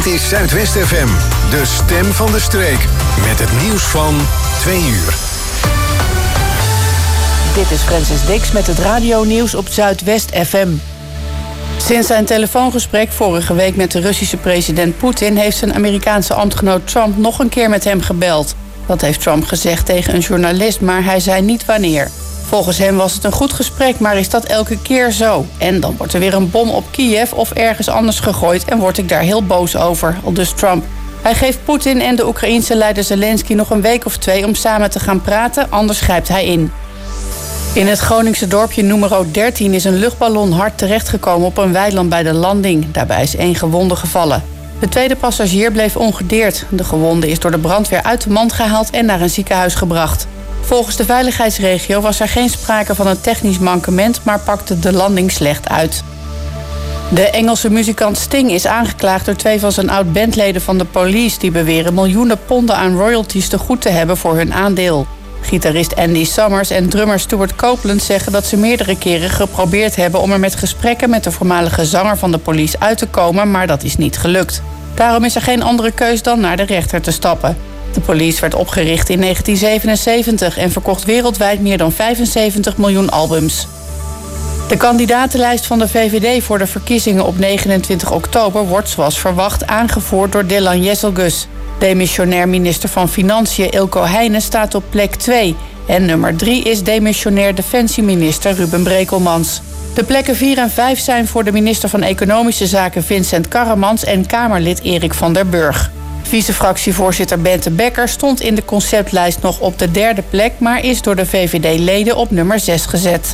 Dit is Zuidwest FM, de stem van de streek. Met het nieuws van 2 uur. Dit is Francis Dix met het radionieuws op Zuidwest FM. Sinds zijn telefoongesprek vorige week met de Russische president Poetin heeft zijn Amerikaanse ambtgenoot Trump nog een keer met hem gebeld. Dat heeft Trump gezegd tegen een journalist, maar hij zei niet wanneer. Volgens hem was het een goed gesprek, maar is dat elke keer zo? En dan wordt er weer een bom op Kiev of ergens anders gegooid en word ik daar heel boos over, aldus Trump. Hij geeft Poetin en de Oekraïense leider Zelensky nog een week of 2 om samen te gaan praten, anders grijpt hij in. In het Groningse dorpje nummer 13 is een luchtballon hard terechtgekomen op een weiland bij de landing. Daarbij is 1 gewonde gevallen. De tweede passagier bleef ongedeerd. De gewonde is door de brandweer uit de mand gehaald en naar een ziekenhuis gebracht. Volgens de veiligheidsregio was er geen sprake van een technisch mankement, maar pakte de landing slecht uit. De Engelse muzikant Sting is aangeklaagd door 2 van zijn oud-bandleden van de Police, die beweren miljoenen ponden aan royalties te goed te hebben voor hun aandeel. Gitarist Andy Summers en drummer Stuart Copeland zeggen dat ze meerdere keren geprobeerd hebben om er met gesprekken met de voormalige zanger van de Police uit te komen, maar dat is niet gelukt. Daarom is er geen andere keus dan naar de rechter te stappen. De Police werd opgericht in 1977 en verkocht wereldwijd meer dan 75 miljoen albums. De kandidatenlijst van de VVD voor de verkiezingen op 29 oktober wordt zoals verwacht aangevoerd door Dylan Jesselgus. Demissionair minister van Financiën Ilko Heijnen staat op plek 2. En nummer 3 is demissionair defensieminister Ruben Brekelmans. De plekken 4 en 5 zijn voor de minister van Economische Zaken Vincent Karremans en Kamerlid Erik van der Burg. Vice-fractievoorzitter Bente Bekker stond in de conceptlijst nog op de 3e plek, maar is door de VVD-leden op nummer 6 gezet.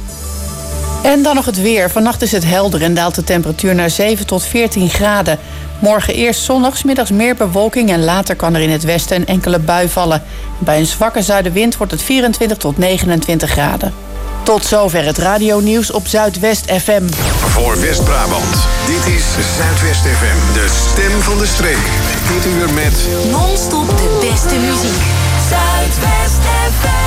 En dan nog het weer. Vannacht is het helder en daalt de temperatuur naar 7 tot 14 graden. Morgen eerst zonnig, 's middags meer bewolking en later kan er in het westen een enkele bui vallen. Bij een zwakke zuidenwind wordt het 24 tot 29 graden. Tot zover het radionieuws op Zuidwest FM. Voor West-Brabant, dit is Zuidwest FM, de stem van de streek. Dit uur met non-stop de beste muziek. Zuidwest FM.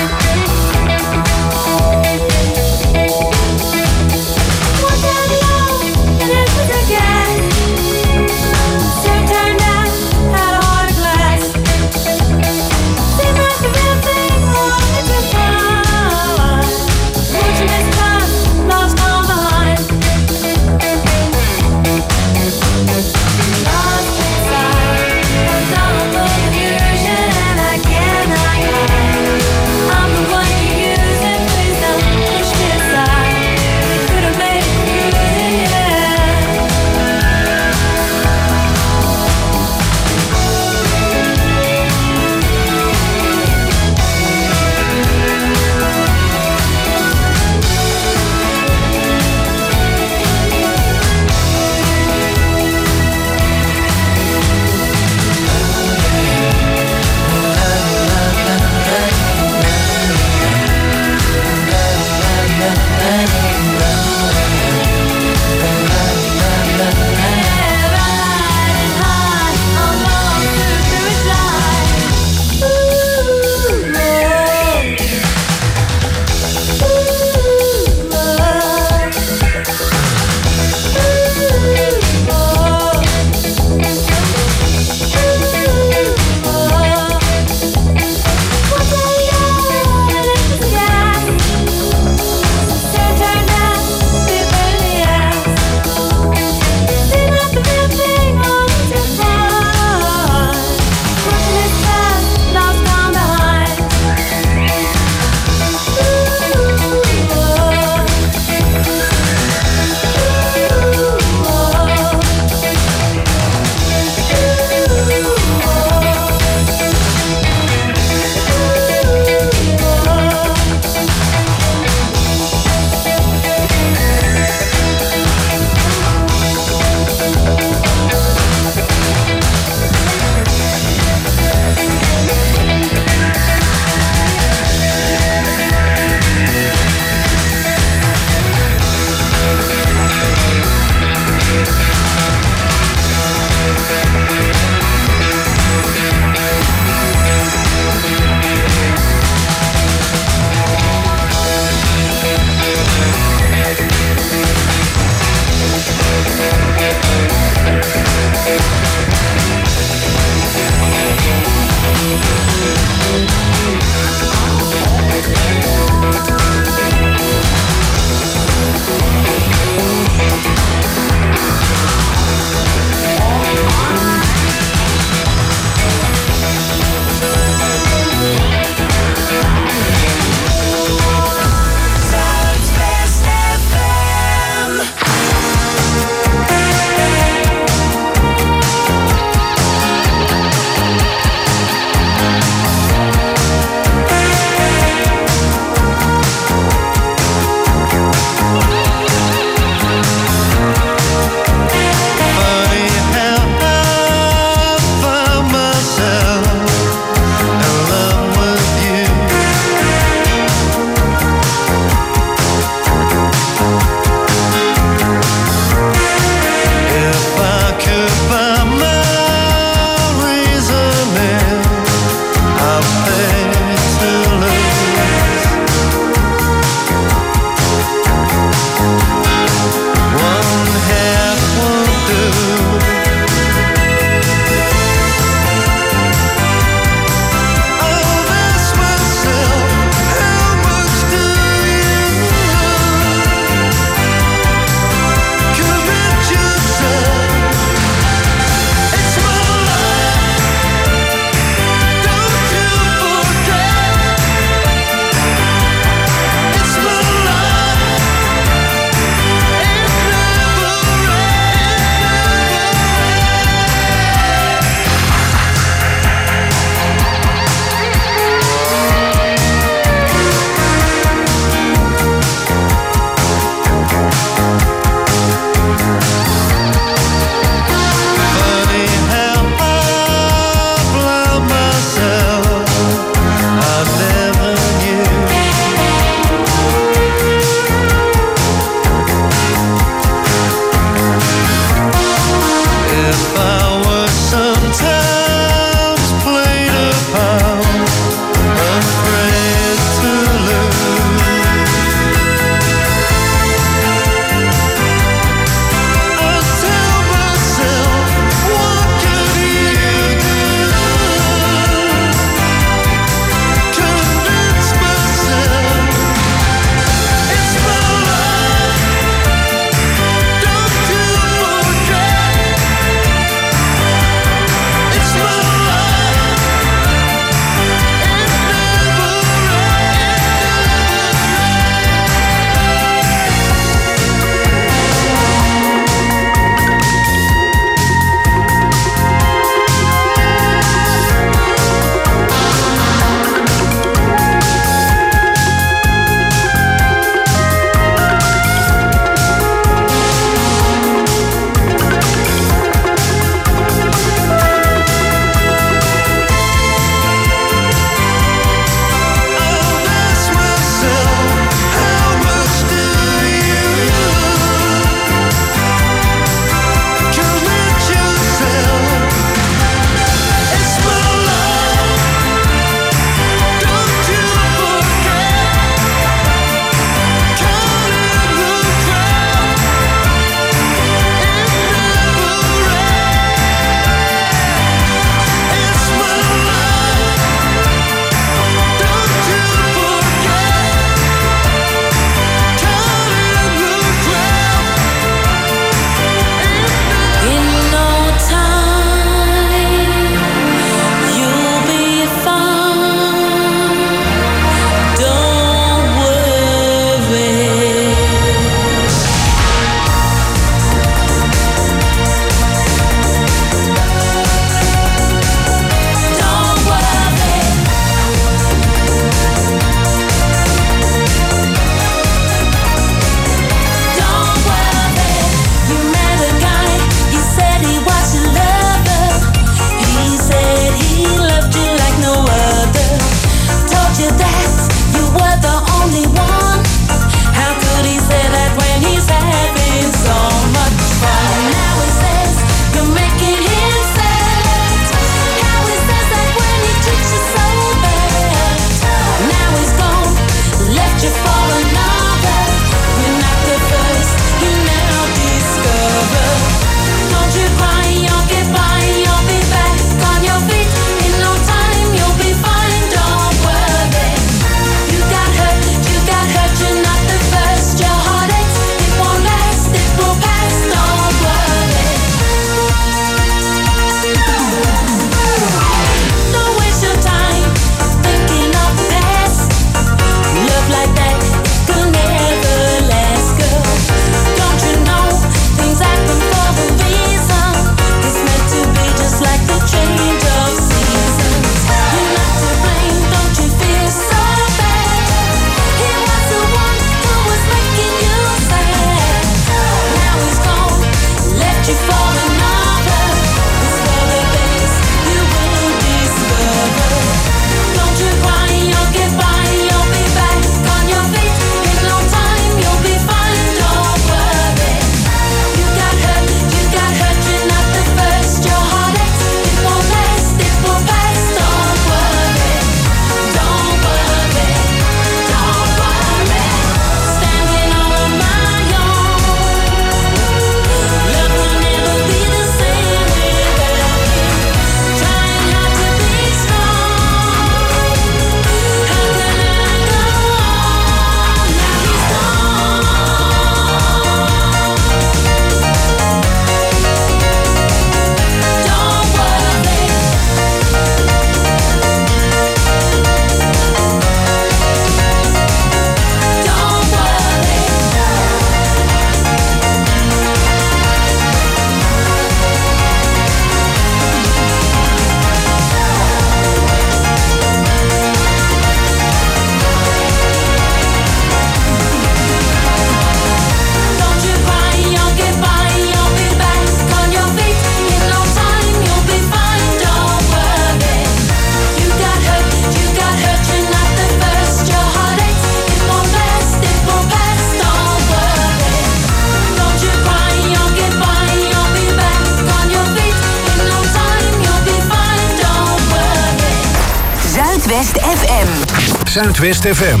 Zuidwest FM. Zuidwest FM.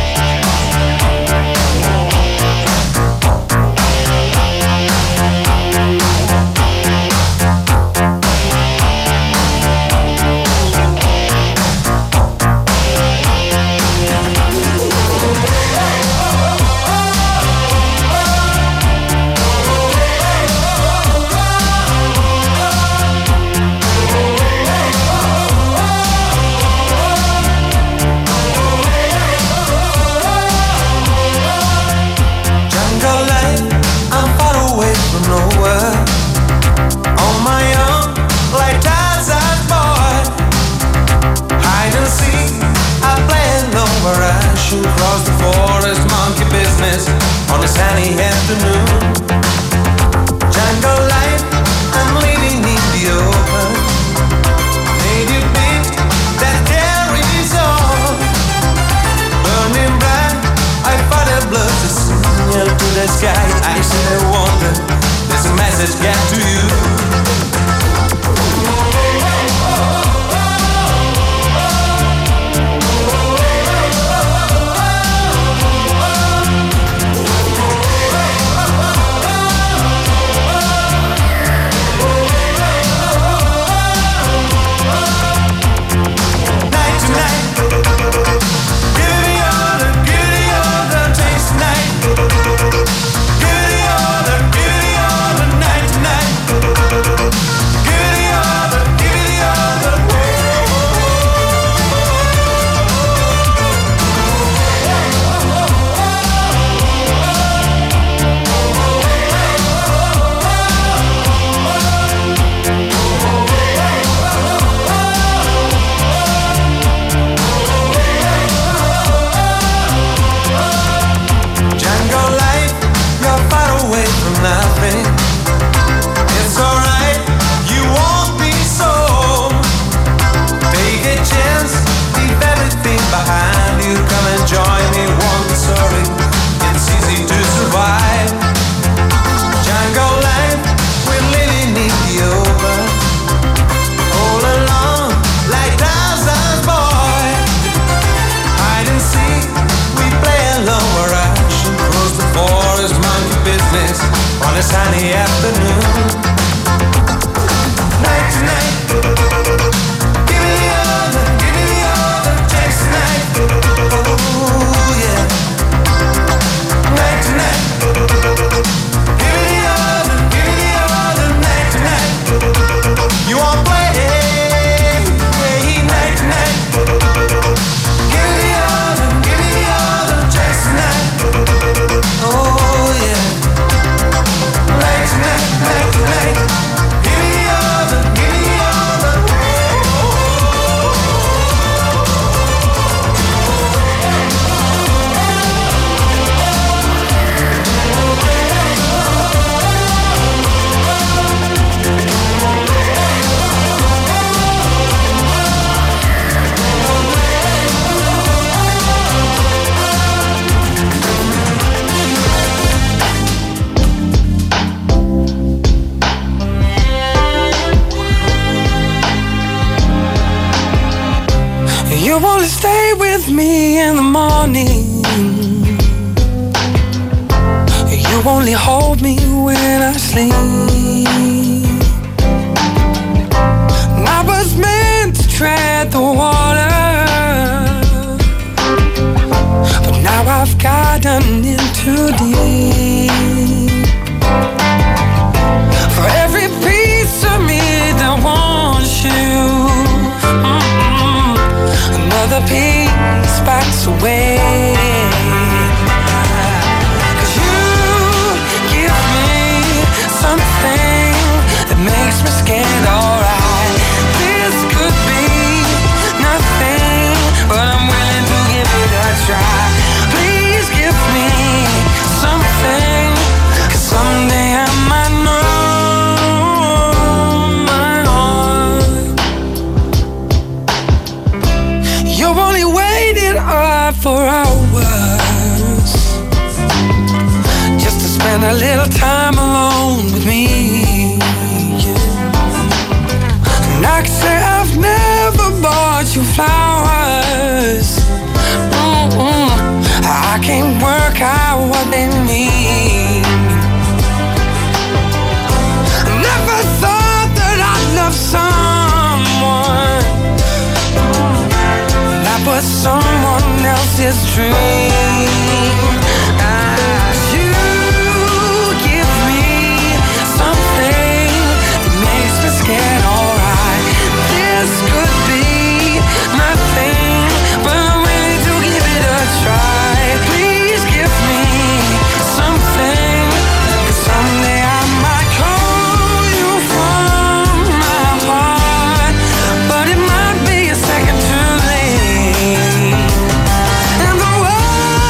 Across the forest, monkey business on a sunny afternoon. Jungle life, I'm living in the open. Native beat that carries on. Burning bright, I fought a blood to signal to the sky. I said I wonder, there's a message get to you. Sunny afternoon, night to night. Give me the other chance tonight. Oh yeah, night to night. Give me the other night to night. You won't play, night to night. Give me the other chance tonight. Oh yeah. Night, night, night. Give me the other, give me the other. You only stay with me in the morning. You only hold me when I sleep. And I was meant to tread the water, but now I've gotten in too deep. For every piece of me that wants you, another piece backs away. 'Cause you give me something that makes me scared, alright. This could be nothing, but I'm willing to give it a try. Please give me something, 'cause someday I might know my heart. You only waited up for hours just to spend a little time alone with me. And I can say I've never bought you flowers, I can't work out what they mean. Never thought that I'd love someone that was someone else's dream. You give me something that makes me scared, alright. This could be nothing, but I'm willing to give it a try. Please give me something, 'cause someday I might call you from my heart, but it might be a second too late. And the world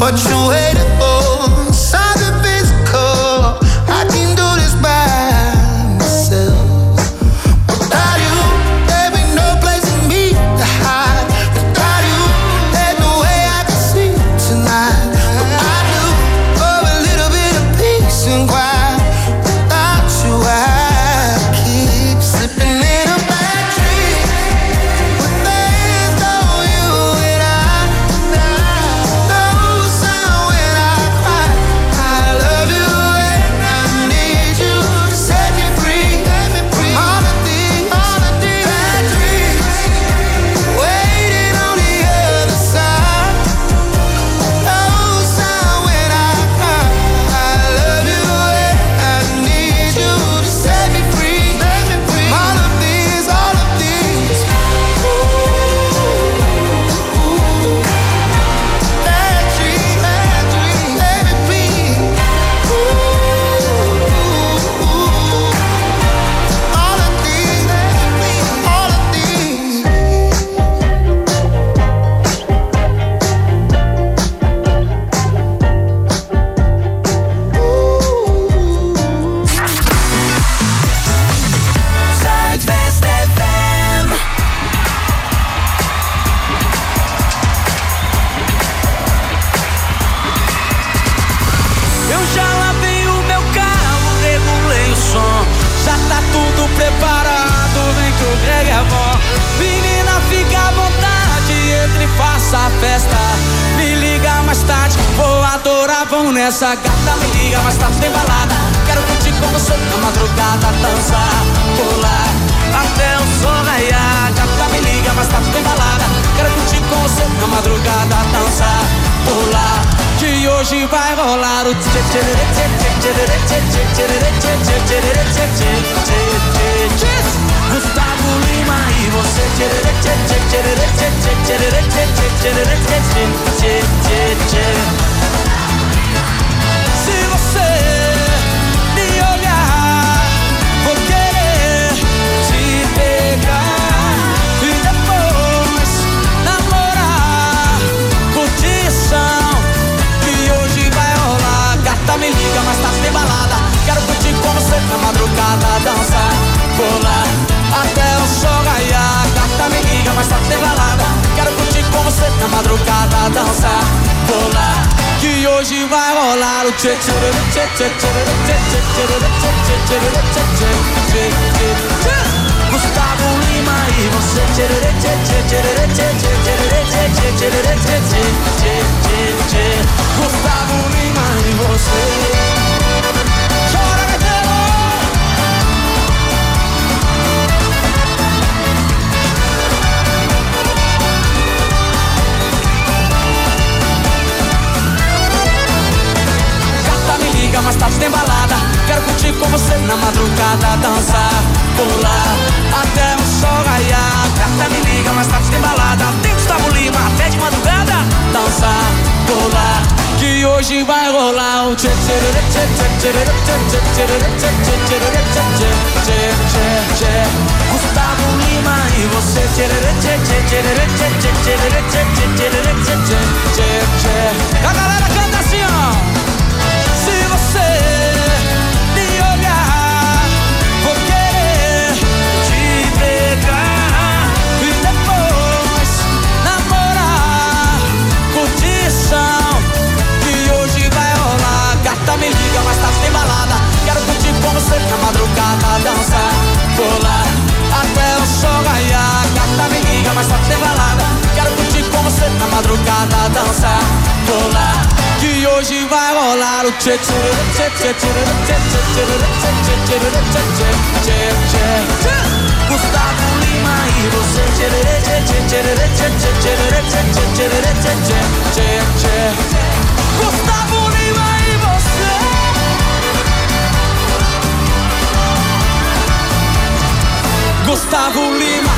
what you waiting for. Something physical, I can do this by myself. Without you, there be no place for me to hide. Without you, there's no way I can sleep tonight. But I do for a little bit of peace and quiet. Without you, I keep slipping in a bad dream. But there's no you and I. No sound when I cry. I love you and I need you to set me free. All of these bad dreams waiting on the other side. No sound when I cry. I love you and I need you to set me free. All of these bad dreams, let me breathe. All of these. Zuidwest FM. Eu já lavei o meu carro, regulei o som. Já tá tudo preparado, vem que o reggae é bom. Menina, fica à vontade, entre e faça a festa. Me liga mais tarde, vou adorar, vamos nessa. Gata, me liga mais tarde, tem balada. Quero curtir com você na madrugada, dançar, pular até o sol raiar. Gata, me liga mais tarde, tem balada. Quero curtir com você na madrugada, dançar, pular. Que hoje vai rolar o Gustavo Lima e você. Se você me olhar, vou querer te pegar e depois namorar. Curtição que hoje vai rolar. Gata, me liga, mas tá sem balada. Quero curtir com você na madrugada, dançar, pular até o sol raiar. Gata, me liga, mas tá sem balada. Quero curtir com você na madrugada, dançar, pular. Que hoje vai rolar o tchê tchê tchê tchê tchê. Gustavo Lima e você. Gustavo Lima e você. Chora, Gabriel. Gata, me liga, mas tá sem balada. Quero curtir com você na madrugada, dançar, pular até o sol raiar. Gata, me liga, mas tá sem balada. Tem Gustavo Lima até de madrugada, dançar, pular. Que hoje vai rolar o tchê tchê tchê tchê tchê tchê tchê. Gustavo Lima e você. A galera canta assim, ó. Se você me olhar, vou querer te pegar e depois namorar. Curtição que hoje vai rolar. Gata, me liga, mas tá sem balada. Quero curtir com você na madrugada, dançar, pular até o sol raiar. Gata, me liga, mas tá sem balada. Quero curtir com você na madrugada, dançar, pular. Que hoje vai rolar o tchê tchê tchê tchê tchê tchê. Gustavo Lima e você. Gustavo Lima e você. Gustavo Lima.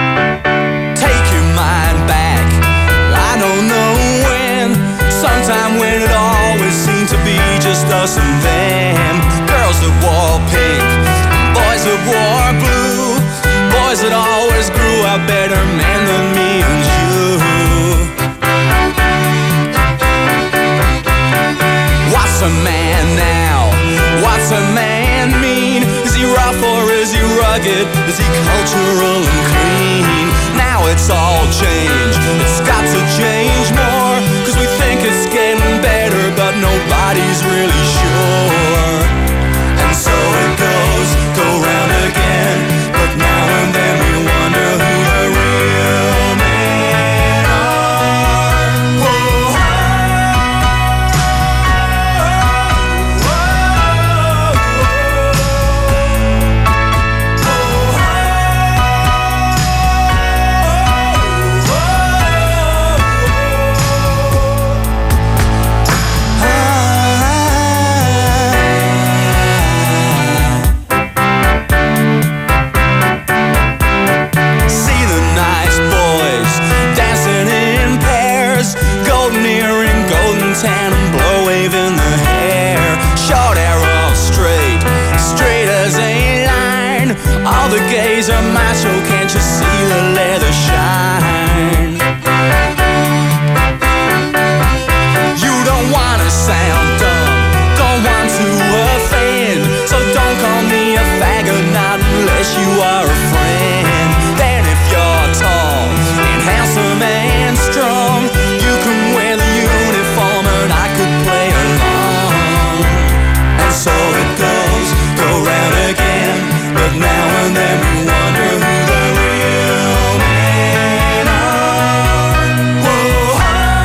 Take your mind back. I don't know when. Sometime time when it always seemed to be just us and them. Girls that wore pink, boys that wore blue, boys that always grew up better men than me and you. What's a man now? What's a man mean? Is he rough or is he rugged? Is he cultural and clean? Now it's all changed. It's got to change more, 'cause we think it's getting better, but nobody's really sure. And so it goes, go round again. But now and then we wonder who the real men are. Whoa. Tan and blow wave in the hair, short arrow straight, straight as a line. All the gays are macho, can't you see the leather shine? You don't wanna sound dumb, don't want to offend, so don't call me a faggot, not unless you are a friend. Then if you're tall and handsome and strong, you can wear the uniform and I could play along. And so it goes, go round again. But now and then we wonder who the real men are. Whoa.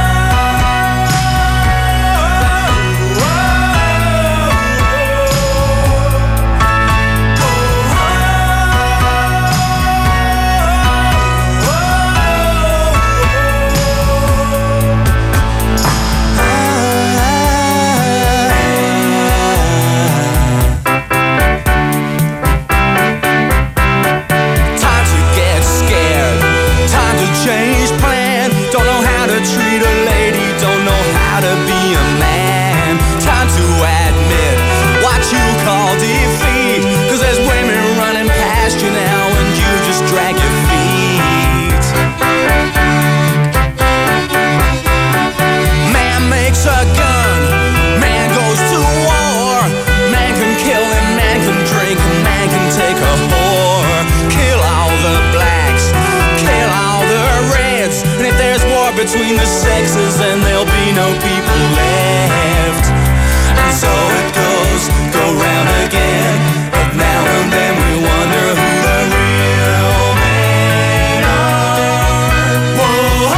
Change plan, don't know how to treat a lady, don't know how to be a man. Time to admit what you call defeat, 'cause there's women running past you now and you just drag your feet. Man makes a gun, man goes to war, man can kill and man can drink and man can take a whore. Kill all the blacks, kill all the reds, and if there's war between the sexes, then there'll be no people left. And so it goes, go round again. But now and then we wonder who the real men are. Whoa.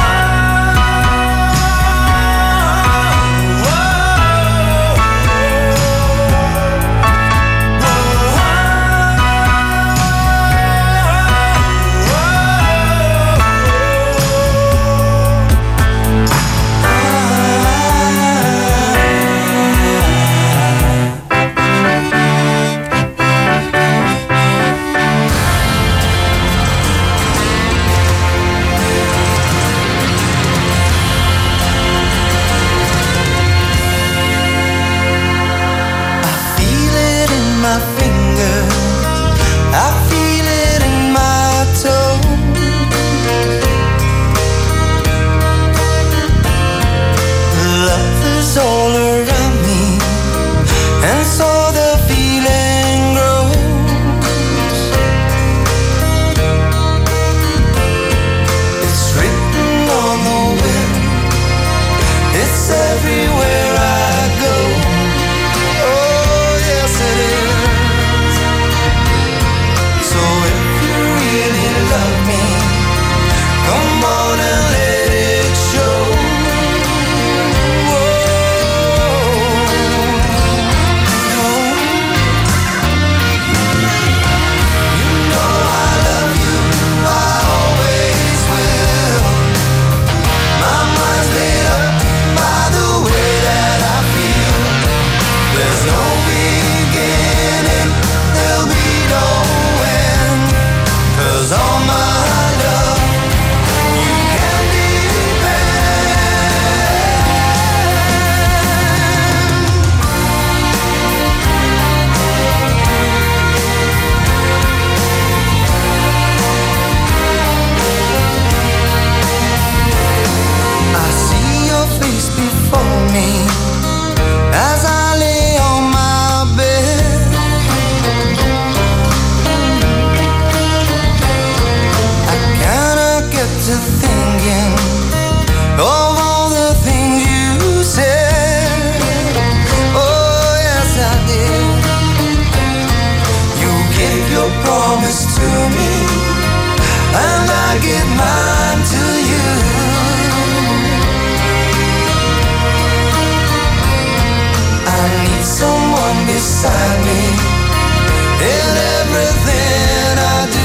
down beside me in everything I do.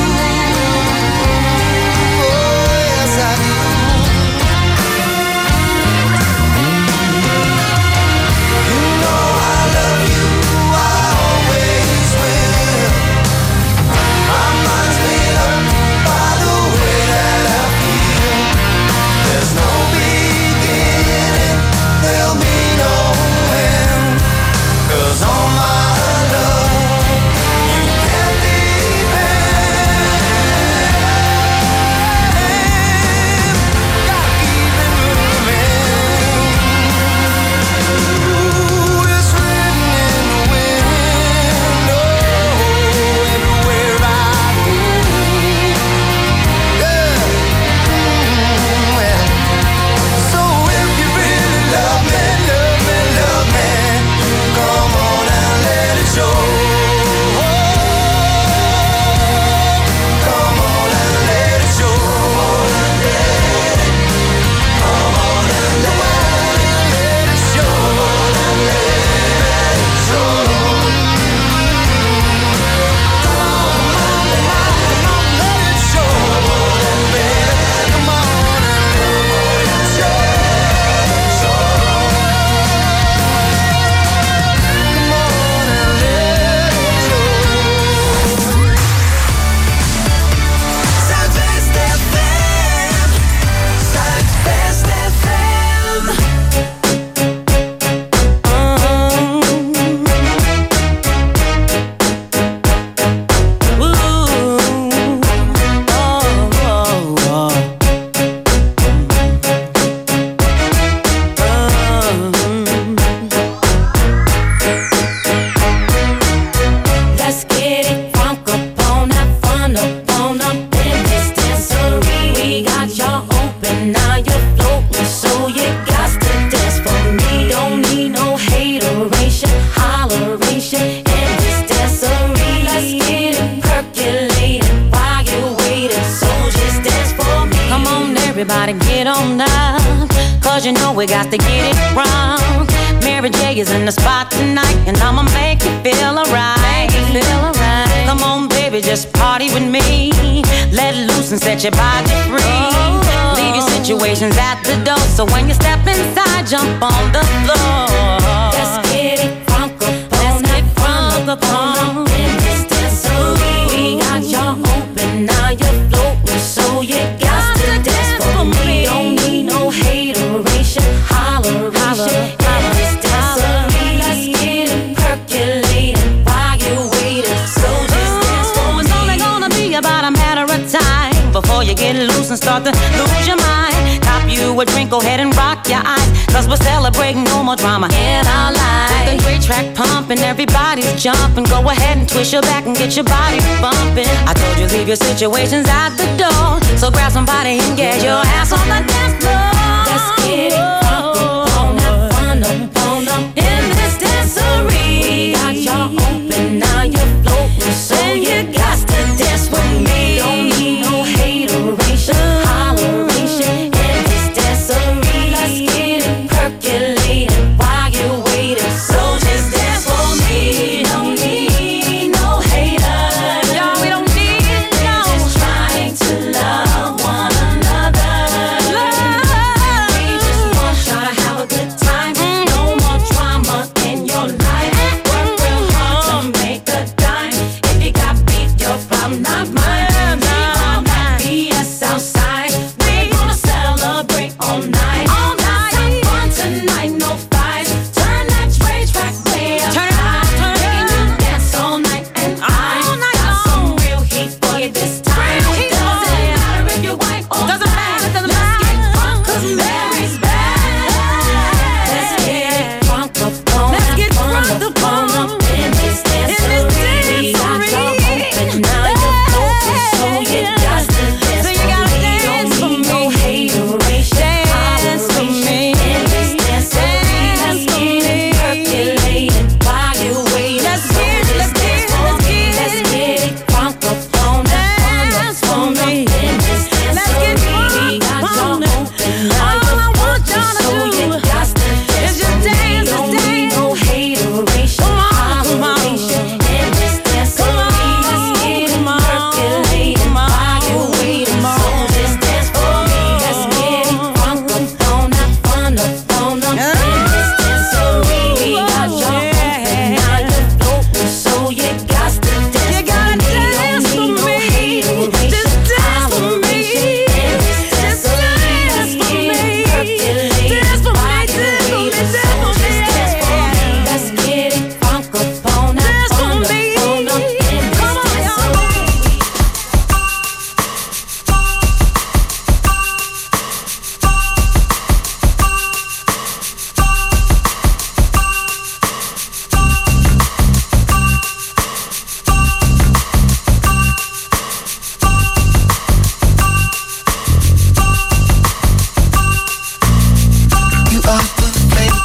Oh, yes, I do. You know I love you, I always will. My mind's made up by the way that I feel. There's no beginning, there'll be no end. 'Cause all my love you can depend. Gotta keep it moving. Ooh, it's written in the wind. Oh, everywhere I go. Yeah. Well, so if you really love me, love me, love me, come on and let it show. Come on and let it show. Come on and let it show. Let it show. Come on, let it show. Come on and let it show. Zuidwest FM. Zuidwest FM. Let's get it crunk up on that fun up on up in this dancery. We got y'all open, now you're floating, so you got to dance for me. Don't need no hateration, holleration in this dancery. Let's get it percolated while you're waiting, so just dance for me. Come on, everybody, get on up. 'Cause you know we got to get it wrong. Mary J is in the spot tonight, and I'ma make you feel alright. Come on, baby, just party with me. Let loose and set your body free. Leave your situations at the door, so when you step inside, jump on the floor. Let's get it crunk up on that fun up on up in this dancery. We got y'all open, now you're floating, so you got to dance for me. Don't need no hateration, holleration in this dancery. Let's get it percolated while you're waiting, so just dance for me. It's only gonna be about a matter of time before you get loose and start to lose your mind. Cop you a drink, go ahead and rock your eyes, 'cause we're celebrating no more drama in our lives. With the great track pumping, everybody's jumping. Go ahead and twist your back and get your body bumping. I told you leave your situations at the door, so grab somebody and get your ass on the dance floor. Let's get it crunk up on that fun up on up in this dancery. Got y'all open, now you're floating, so you got to dance with me. Don't need no hateration, holleration in this dancery. Let's get it percolated while you're waiting, so just dance for me. Don't need no haters. No, we don't need no. We're just trying to love one another. We just want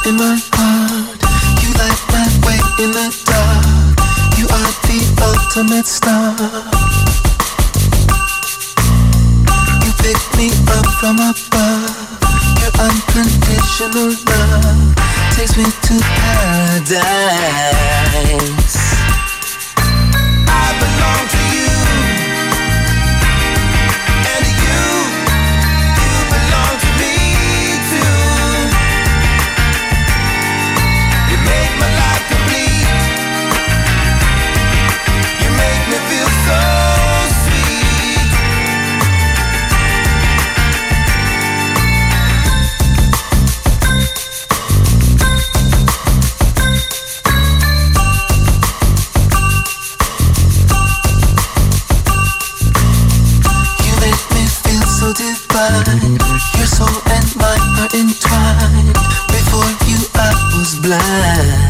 in my heart. You light my way in the dark. You are the ultimate star. You pick me up from above. Your unconditional love takes me to paradise. I belong to you, and you belong to me too. You make my life complete. You make me feel so sweet. Divine. Your soul and mine are entwined. Before you I was blind,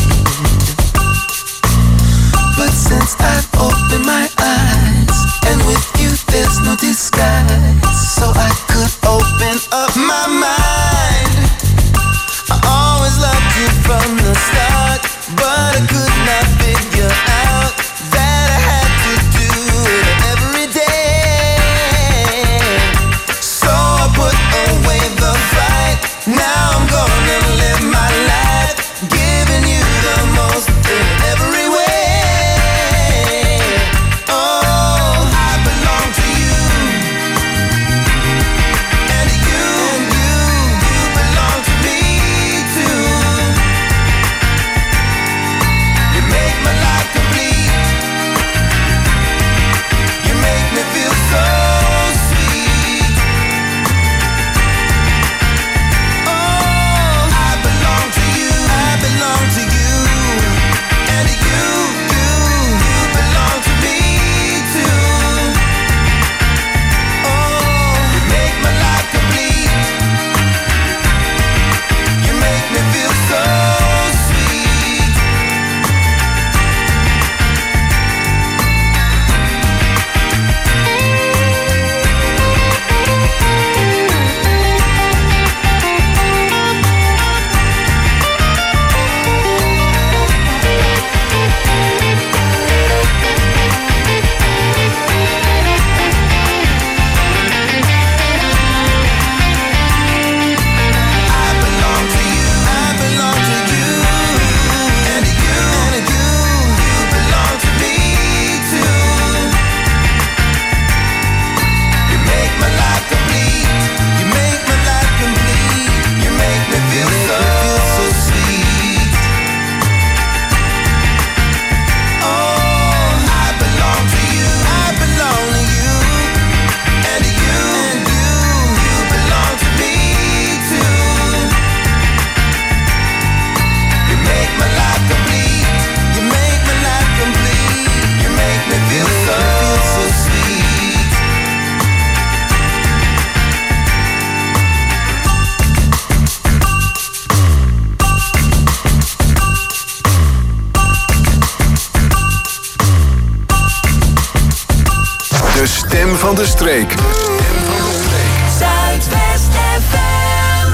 but since I've opened my eyes, and with you there's no disguise, so I could open up my mind. I always loved you from the start, but I could not figure out that I had to do it every day. Now I'm gonna live my life, giving you the most in every way. Oh, I belong to you, and you belong to me too. You make my life complete. You make me feel so sweet. De stem van de streek. Zuidwest FM.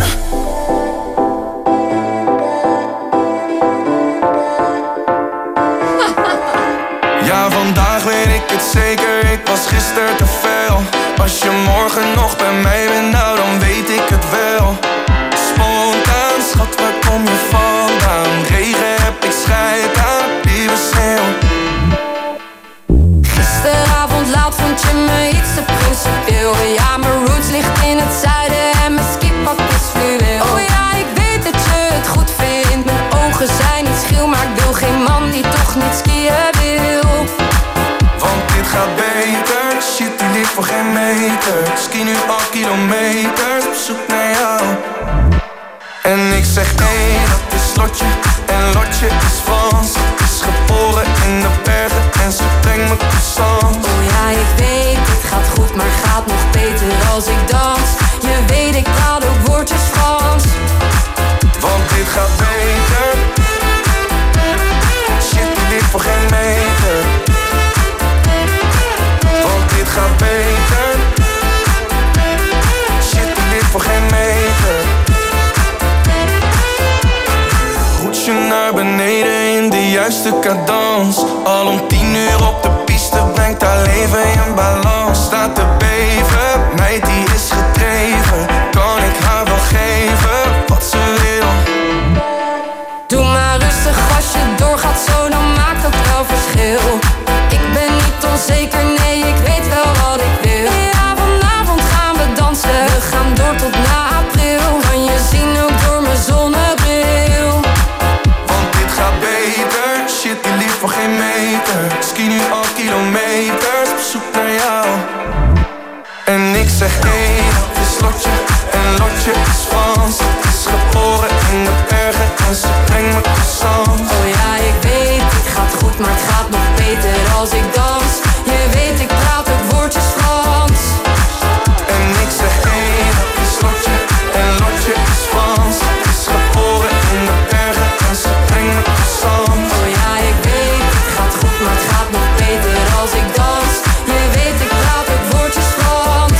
Ja, vandaag weet ik het zeker, ik was gisteren te veel. Als je morgen nog bij mij bent, nou dan weet ik het wel. Spontaan, schat, waar kom je vandaan? Regen heb ik scheid aan, lieve sneeuw. Gisteravond laat vond je me iets te principieel. Ja, mijn roots ligt in het zuiden en mijn skipak is fluweel. Oh ja, ik weet dat je het goed vindt. Mijn ogen zijn niet schil, maar ik wil geen man die toch niet skiën wil. Want dit gaat beter, shit die ligt voor geen meter. Ski nu al kilometers, op zoek naar jou. En ik zeg nee, dat is Lotje. En Lotje is Frans. Is geboren in de bergen en ze brengt me croissant. Oh ja, ik weet, het gaat goed, maar gaat nog beter als ik dans. Je weet, ik praat ook woordjes Frans. Want dit gaat beter. Shit, die ligt voor geen meter. Want dit gaat beter. Shit, die ligt voor geen meter. juiste cadans. Al om 10 uur op de piste brengt haar leven in balans. Staat te beven, meid die is gedreven. Kan ik haar wel geven wat ze wil? Doe maar rustig als je doorgaat zo, dan maakt dat wel verschil. Ik ben niet onzeker, nee, ik weet wel wat ik wil. Ja, vanavond gaan we dansen, we gaan door tot na april. Kan je zien ook door mijn zonnebril. Want dit gaat beter, shit die lief voor geen meter. Ski nu al kilometers op zoek naar jou. En ik zeg hey, dat is Lotje. En Lotje is Frans. Het is geboren in de bergen en ze brengt me croissants. Oh ja, ik weet, het gaat goed, maar het gaat nog beter als ik dans. Je weet, ik praat ook woordjes Frans. En ik zeg hey, dat is Lotje. En Lotje is Frans. Het is geboren in de bergen en ze brengt me croissants. Oh ja, ik weet, het gaat goed, maar het gaat nog beter als ik dans. Je weet, ik praat ook woordjes Frans.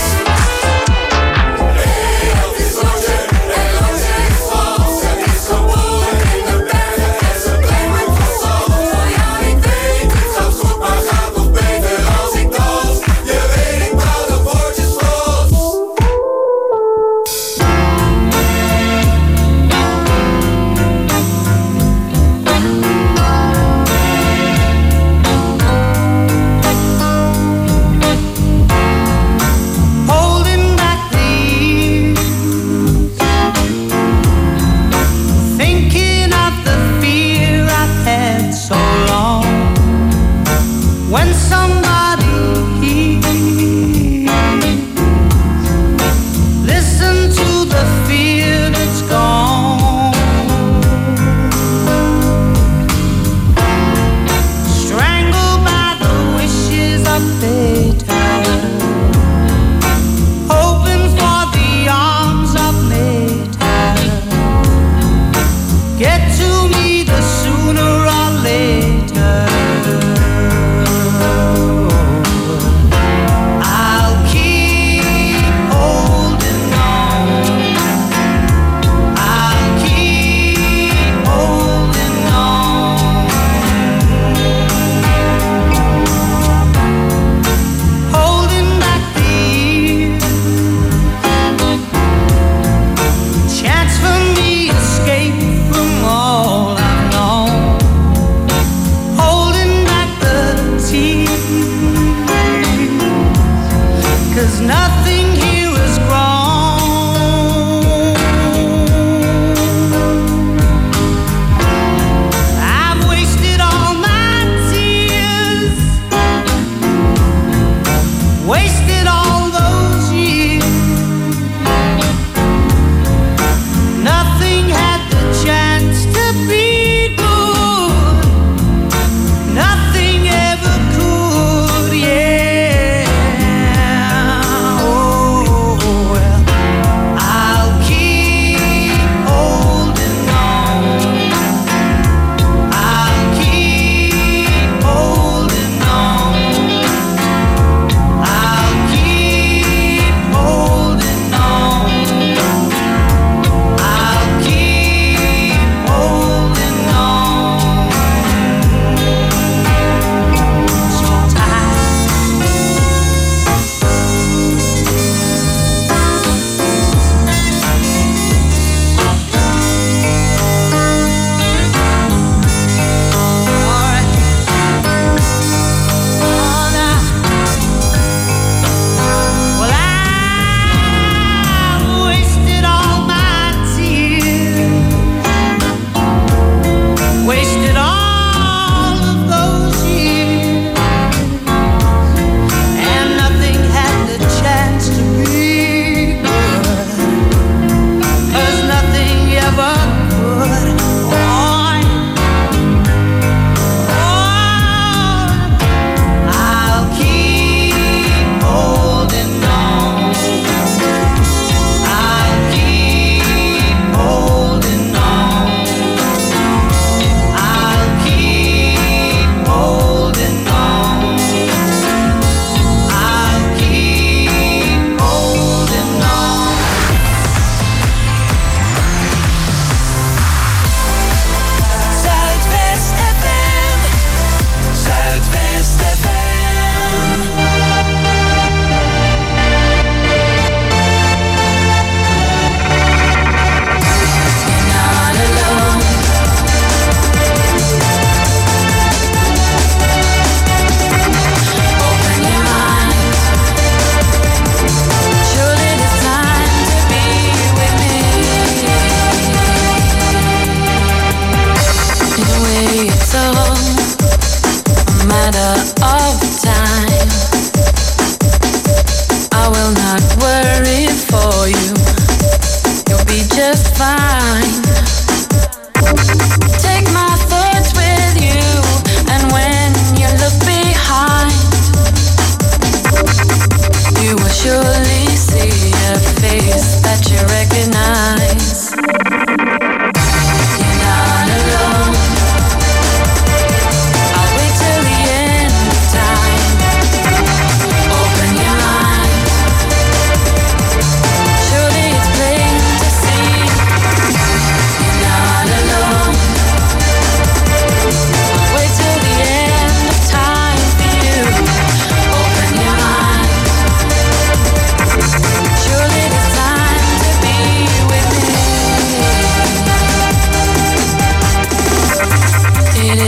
Het is Lotje, en Lotje is Frans. Het is geboren in de bergen en ze brengt me croissants. Oh ja, ik weet,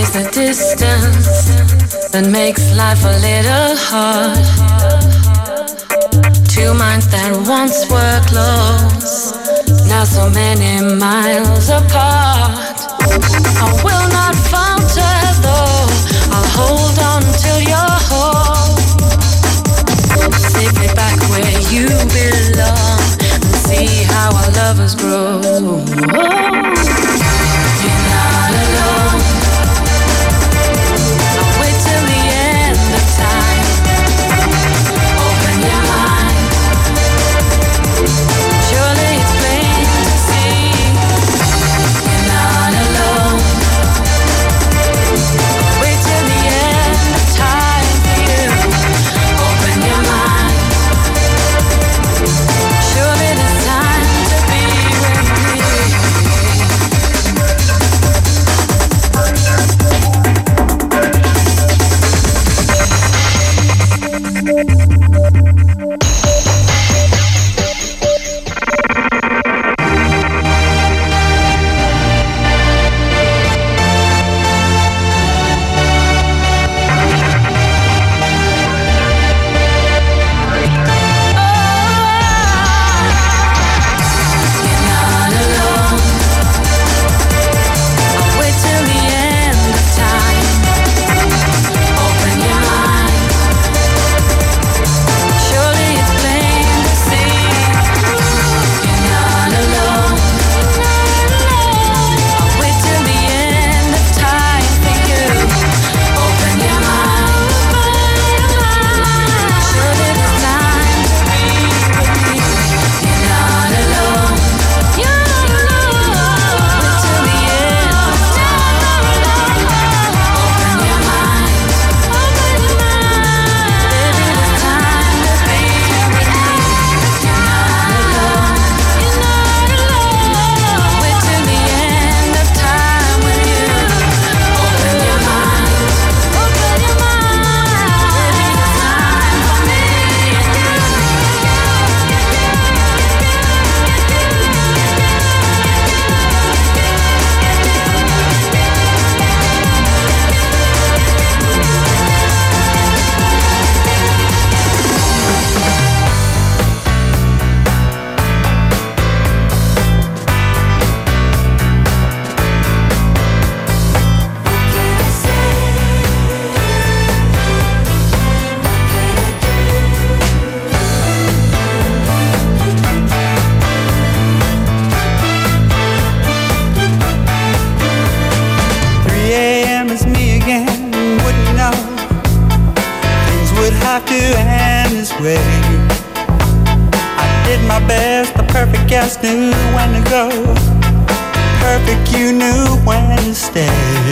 is the distance that makes life a little hard. Two minds that once were close, now so many miles apart. I will not falter though, I'll hold on till you're home. Take me back where you belong and see how our lovers grow. You're not alone. I'll wait till the end of time. Open your mind. Surely it's plain to see. You're not alone. Wait till the end of time for you. Open your mind. Surely there's time to be with me. Knew when to go. Perfect, you knew when to stay.